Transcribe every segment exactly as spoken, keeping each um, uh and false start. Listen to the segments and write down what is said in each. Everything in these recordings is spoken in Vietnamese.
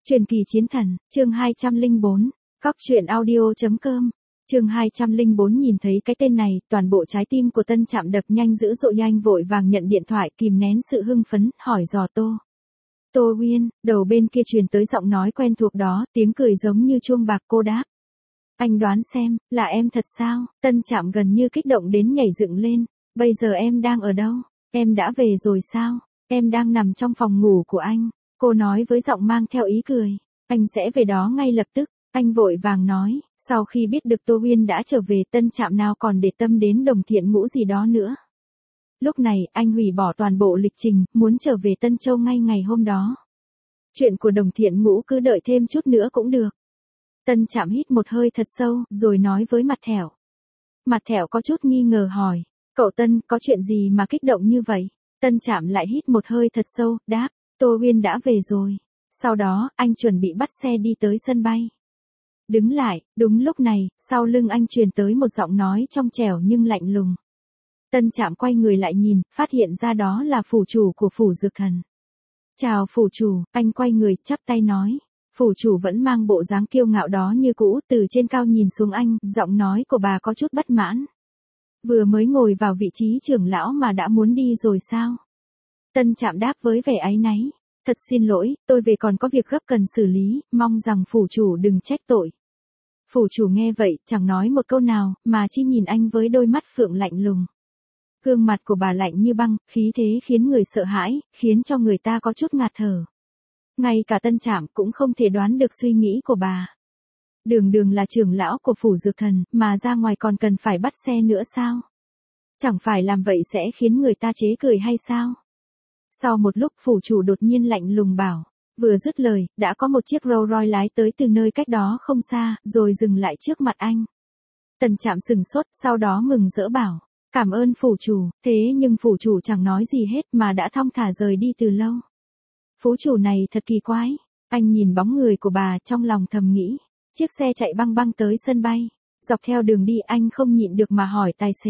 Truyền kỳ chiến thần, chương hai trăm lẻ bốn, Cóc truyện audio chấm com, chương hai trăm lẻ bốn nhìn thấy cái tên này, toàn bộ trái tim của Tân Trạm đập nhanh dữ dội, anh vội vàng nhận điện thoại, kìm nén sự hưng phấn, hỏi dò Tô. Tô Uyên, đầu bên kia truyền tới giọng nói quen thuộc đó, tiếng cười giống như chuông bạc. Cô đáp. Anh đoán xem, là em thật sao? Tân Trạm gần như kích động đến nhảy dựng lên. Bây giờ em đang ở đâu? Em đã về rồi sao? Em đang nằm trong phòng ngủ của anh. Cô nói với giọng mang theo ý cười. Anh sẽ về đó ngay lập tức. Anh vội vàng nói. Sau khi biết được Tô Uyên đã trở về, Tân Trạm nào còn để tâm đến Đồng Thiện Ngũ gì đó nữa. Lúc này, anh hủy bỏ toàn bộ lịch trình, muốn trở về Tân Châu ngay ngày hôm đó. Chuyện của Đồng Thiện Ngũ cứ đợi thêm chút nữa cũng được. Tân Trạm hít một hơi thật sâu, rồi nói với Mặt Thẻo. Mặt Thẻo có chút nghi ngờ hỏi. Cậu Tân, có chuyện gì mà kích động như vậy? Tân Trạm lại hít một hơi thật sâu, đáp. Tô Uyên đã về rồi. Sau đó, anh chuẩn bị bắt xe đi tới sân bay. Đứng lại, đúng lúc này, sau lưng anh truyền tới một giọng nói trong trẻo nhưng lạnh lùng. Tân Trạm quay người lại nhìn, phát hiện ra đó là phủ chủ của phủ Dược Thần. Chào phủ chủ, anh quay người, chắp tay nói. Phủ chủ vẫn mang bộ dáng kiêu ngạo đó như cũ, từ trên cao nhìn xuống anh, giọng nói của bà có chút bất mãn. Vừa mới ngồi vào vị trí trưởng lão mà đã muốn đi rồi sao? Tân Trạm đáp với vẻ áy náy. Thật xin lỗi, tôi về còn có việc gấp cần xử lý, mong rằng phủ chủ đừng trách tội. Phủ chủ nghe vậy, chẳng nói một câu nào, mà chỉ nhìn anh với đôi mắt phượng lạnh lùng. Gương mặt của bà lạnh như băng, khí thế khiến người sợ hãi, khiến cho người ta có chút ngạt thở. Ngay cả Tân Trạm cũng không thể đoán được suy nghĩ của bà. Đường đường là trưởng lão của phủ Dược Thần, mà ra ngoài còn cần phải bắt xe nữa sao? Chẳng phải làm vậy sẽ khiến người ta chế cười hay sao? Sau một lúc, phủ chủ đột nhiên lạnh lùng bảo. Vừa dứt lời, đã có một chiếc Rolls Royce lái tới từ nơi cách đó không xa, rồi dừng lại trước mặt anh. Tân Trạm sừng sốt, sau đó mừng rỡ bảo. Cảm ơn phủ chủ, thế nhưng phủ chủ chẳng nói gì hết mà đã thong thả rời đi từ lâu. Phú chủ này thật kỳ quái. Anh nhìn bóng người của bà trong lòng thầm nghĩ. Chiếc xe chạy băng băng tới sân bay. Dọc theo đường đi anh không nhịn được mà hỏi tài xế.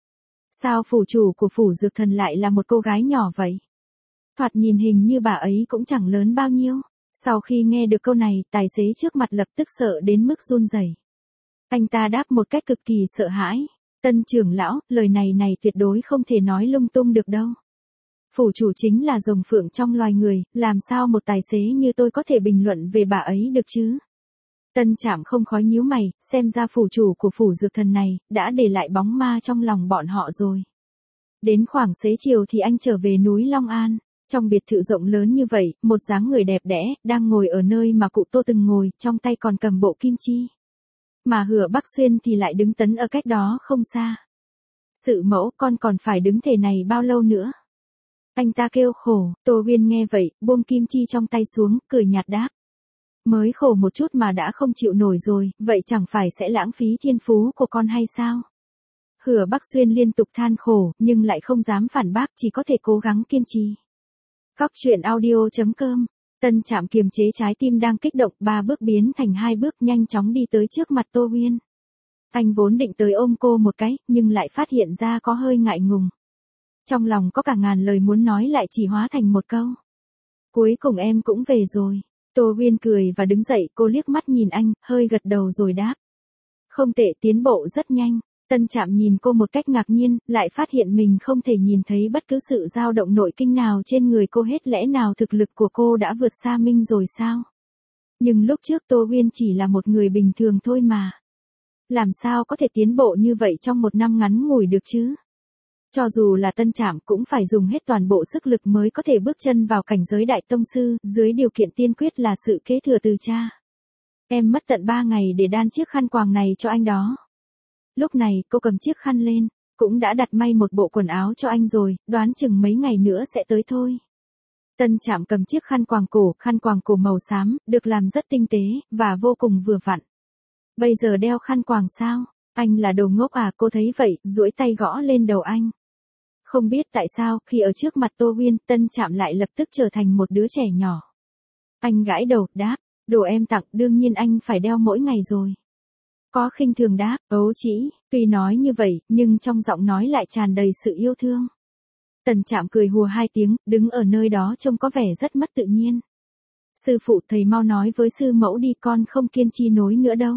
Sao phủ chủ của phủ Dược Thần lại là một cô gái nhỏ vậy? Thoạt nhìn hình như bà ấy cũng chẳng lớn bao nhiêu. Sau khi nghe được câu này, tài xế trước mặt lập tức sợ đến mức run rẩy. Anh ta đáp một cách cực kỳ sợ hãi. Tân trưởng lão, lời này này tuyệt đối không thể nói lung tung được đâu. Phủ chủ chính là rồng phượng trong loài người, làm sao một tài xế như tôi có thể bình luận về bà ấy được chứ? Tân Trạm không khói nhíu mày, xem ra phủ chủ của phủ Dược Thần này, đã để lại bóng ma trong lòng bọn họ rồi. Đến khoảng xế chiều thì anh trở về núi Long An. Trong biệt thự rộng lớn như vậy, một dáng người đẹp đẽ, đang ngồi ở nơi mà cụ Tô từng ngồi, trong tay còn cầm bộ kim chi. Mà Hứa Bắc Xuyên thì lại đứng tấn ở cách đó không xa. Sự mẫu, con còn phải đứng thế này bao lâu nữa? Anh ta kêu khổ. Tô Uyên nghe vậy, buông kim chi trong tay xuống, cười nhạt đáp. Mới khổ một chút mà đã không chịu nổi rồi, vậy chẳng phải sẽ lãng phí thiên phú của con hay sao? Hứa Bắc Xuyên liên tục than khổ, nhưng lại không dám phản bác, chỉ có thể cố gắng kiên trì. Cóc truyện audio chấm com. Tân Trạm kiềm chế trái tim đang kích động, ba bước biến thành hai bước, nhanh chóng đi tới trước mặt Tô Uyên. Anh vốn định tới ôm cô một cái, nhưng lại phát hiện ra có hơi ngại ngùng. Trong lòng có cả ngàn lời muốn nói lại chỉ hóa thành một câu. Cuối cùng em cũng về rồi. Tô Uyên cười và đứng dậy, cô liếc mắt nhìn anh, hơi gật đầu rồi đáp. Không tệ, tiến bộ rất nhanh. Tân Trạm nhìn cô một cách ngạc nhiên, lại phát hiện mình không thể nhìn thấy bất cứ sự dao động nội kinh nào trên người cô hết, lẽ nào thực lực của cô đã vượt xa Minh rồi sao? Nhưng lúc trước Tô Uyên chỉ là một người bình thường thôi mà. Làm sao có thể tiến bộ như vậy trong một năm ngắn ngủi được chứ? Cho dù là Tân Trạm cũng phải dùng hết toàn bộ sức lực mới có thể bước chân vào cảnh giới đại tông sư, dưới điều kiện tiên quyết là sự kế thừa từ cha. Em mất tận ba ngày để đan chiếc khăn quàng này cho anh đó. Lúc này, cô cầm chiếc khăn lên, cũng đã đặt may một bộ quần áo cho anh rồi, đoán chừng mấy ngày nữa sẽ tới thôi. Tân Trạm cầm chiếc khăn quàng cổ, khăn quàng cổ màu xám, được làm rất tinh tế, và vô cùng vừa vặn. Bây giờ đeo khăn quàng sao? Anh là đồ ngốc à? Cô thấy vậy, duỗi tay gõ lên đầu anh. Không biết tại sao, khi ở trước mặt Tô Uyên, Tân Trạm lại lập tức trở thành một đứa trẻ nhỏ. Anh gãi đầu, đáp, đồ em tặng, đương nhiên anh phải đeo mỗi ngày rồi. Có khinh thường đáp, ấu trĩ, tuy nói như vậy, nhưng trong giọng nói lại tràn đầy sự yêu thương. Tân Trạm cười hùa hai tiếng, đứng ở nơi đó trông có vẻ rất mất tự nhiên. Sư phụ thầy mau nói với sư mẫu đi, con không kiên trì nổi nữa đâu.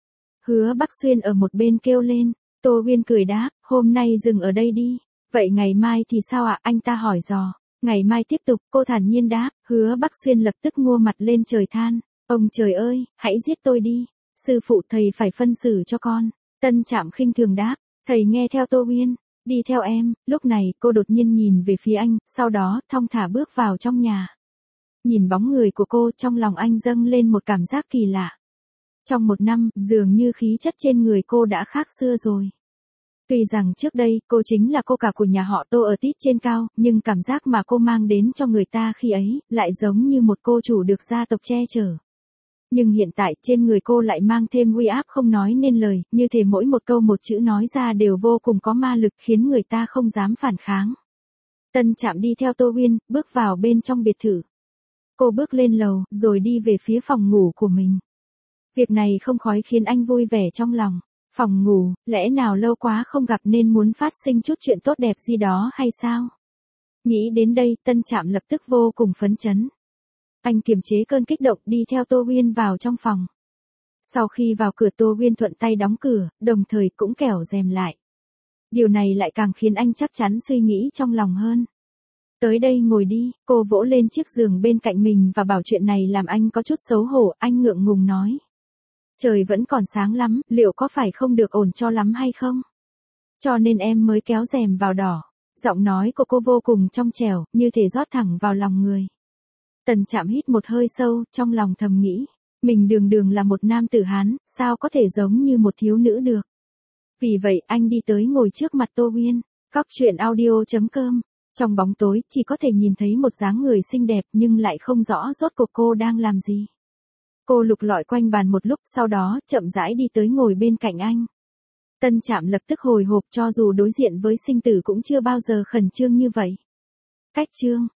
Hứa Bắc Xuyên ở một bên kêu lên. Tô Uyên cười đáp, hôm nay dừng ở đây đi. Vậy ngày mai thì sao ạ? Anh ta hỏi dò. Ngày mai tiếp tục, cô thản nhiên đáp. Hứa Bắc Xuyên lập tức ngua mặt lên trời than. Ông trời ơi, hãy giết tôi đi. Sư phụ thầy phải phân xử cho con. Tân Trạm khinh thường đáp. Thầy nghe theo Tô Uyên. Đi theo em. Lúc này cô đột nhiên nhìn về phía anh, sau đó thong thả bước vào trong nhà. Nhìn bóng người của cô, trong lòng anh dâng lên một cảm giác kỳ lạ. Trong một năm, dường như khí chất trên người cô đã khác xưa rồi. Tuy rằng trước đây, cô chính là cô cả của nhà họ Tô ở tít trên cao, nhưng cảm giác mà cô mang đến cho người ta khi ấy, lại giống như một cô chủ được gia tộc che chở. Nhưng hiện tại, trên người cô lại mang thêm uy áp không nói nên lời, như thể mỗi một câu một chữ nói ra đều vô cùng có ma lực, khiến người ta không dám phản kháng. Tân Trạm đi theo Tô Uyên, bước vào bên trong biệt thự. Cô bước lên lầu, rồi đi về phía phòng ngủ của mình. Việc này không khỏi khiến anh vui vẻ trong lòng. Phòng ngủ, lẽ nào lâu quá không gặp nên muốn phát sinh chút chuyện tốt đẹp gì đó hay sao? Nghĩ đến đây, Tân Trạm lập tức vô cùng phấn chấn. Anh kiềm chế cơn kích động đi theo Tô Uyên vào trong phòng. Sau khi vào cửa, Tô Uyên thuận tay đóng cửa, đồng thời cũng kéo rèm lại. Điều này lại càng khiến anh chắc chắn suy nghĩ trong lòng hơn. Tới đây ngồi đi, cô vỗ lên chiếc giường bên cạnh mình và bảo chuyện này làm anh có chút xấu hổ, anh ngượng ngùng nói. Trời vẫn còn sáng lắm, liệu có phải không được ổn cho lắm hay không? Cho nên em mới kéo rèm vào đỏ. Giọng nói của cô vô cùng trong trẻo, như thể rót thẳng vào lòng người. Tần Trạm hít một hơi sâu, trong lòng thầm nghĩ. Mình đường đường là một nam tử Hán, sao có thể giống như một thiếu nữ được? Vì vậy anh đi tới ngồi trước mặt Tô Uyên. Góc truyện audio chấm com. Trong bóng tối, chỉ có thể nhìn thấy một dáng người xinh đẹp nhưng lại không rõ rốt cuộc cô đang làm gì. Cô lục lọi quanh bàn một lúc, sau đó chậm rãi đi tới ngồi bên cạnh anh. Tân Trạm lập tức hồi hộp, cho dù đối diện với sinh tử cũng chưa bao giờ khẩn trương như vậy. Cách chương